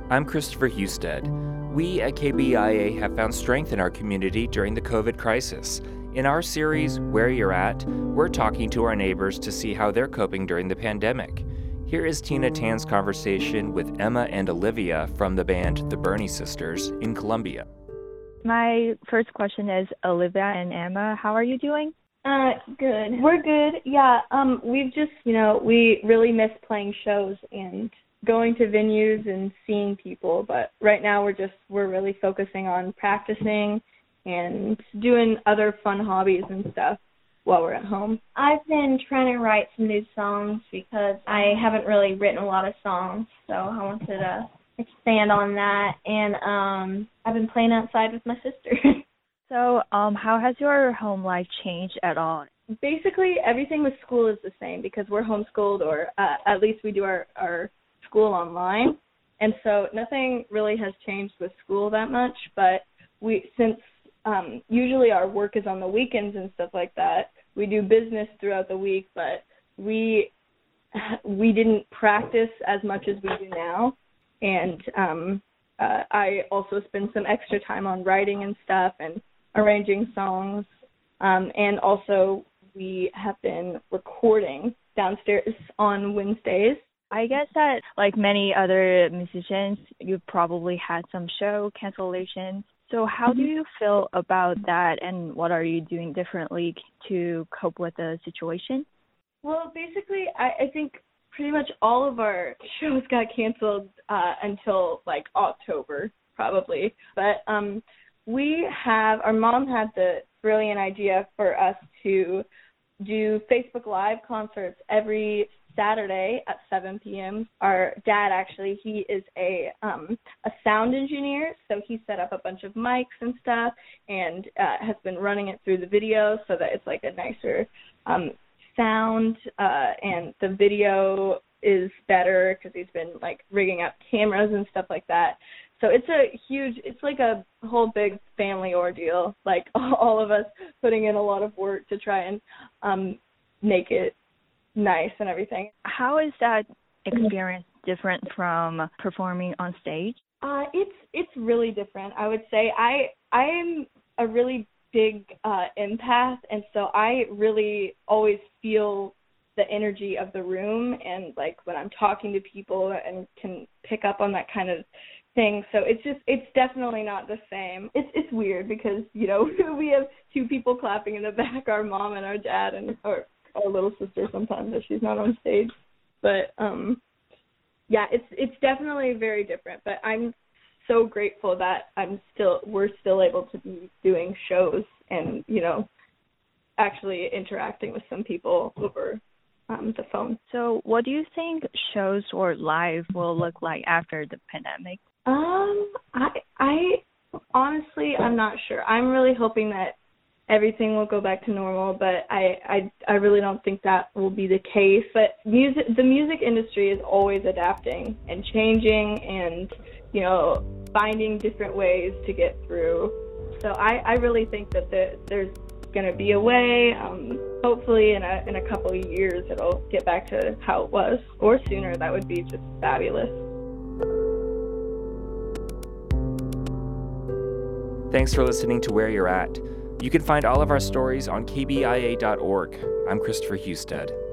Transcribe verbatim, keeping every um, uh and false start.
I'm Christopher Husted. We at K B I A have found strength in our community during the COVID crisis. In our series, Where You're At, we're talking to our neighbors to see how they're coping during the pandemic. Here is Tina Tan's conversation with Emma and Olivia from the band The Bernie Sisters in Columbia. My first question is, Olivia and Emma, how are you doing? Uh, good. We're good. Yeah. Um, we've just, you know, we really miss playing shows and going to venues and seeing people. But right now we're just, we're really focusing on practicing and doing other fun hobbies and stuff while we're at home. I've been trying to write some new songs because I haven't really written a lot of songs, so I wanted to expand on that. And um, I've been playing outside with my sister. So, um, how has your home life changed at all? Basically, everything with school is the same because we're homeschooled, or uh, at least we do our, our school online. And so nothing really has changed with school that much. But we, since um, usually our work is on the weekends and stuff like that, we do business throughout the week. But we we didn't practice as much as we do now. And um, uh, I also spend some extra time on writing and stuff and arranging songs, um, and also we have been recording downstairs on Wednesdays. I guess that, like many other musicians, you probably had some show cancellations. So how do you feel about that, and what are you doing differently to cope with the situation? Well, basically, I, I think pretty much all of our shows got canceled uh, until, like, October, probably. But um we have, our mom had the brilliant idea for us to do Facebook Live concerts every Saturday at seven p.m. Our dad, actually, he is a um, a sound engineer, so he set up a bunch of mics and stuff and uh, has been running it through the video so that it's like a nicer um, sound, uh, and the video is better because he's been like rigging up cameras and stuff like that. So it's a huge, it's like a whole big family ordeal, like all of us putting in a lot of work to try and um, make it nice and everything. How is that experience different from performing on stage? Uh, it's it's really different, I would say. I I am a really big uh, empath, and so I really always feel the energy of the room, and like when I'm talking to people and can pick up on that kind of thing. So it's just, it's definitely not the same. It's it's weird because, you know, we have two people clapping in the back, our mom and our dad, and our, our little sister sometimes if she's not on stage. But um, yeah, it's it's definitely very different. But I'm so grateful that I'm still, we're still able to be doing shows and, you know, actually interacting with some people over um, the phone. So what do you think shows or live will look like after the pandemic? Um, I, I honestly, I'm not sure. I'm really hoping that everything will go back to normal, but I, I, I really don't think that will be the case. But music, the music industry is always adapting and changing and, you know, finding different ways to get through. So I, I really think that the, there's going to be a way. Um, hopefully in a, in a couple of years it'll get back to how it was, or sooner. That would be just fabulous. Thanks for listening to Where You're At. You can find all of our stories on K B I A dot org. I'm Christopher Husted.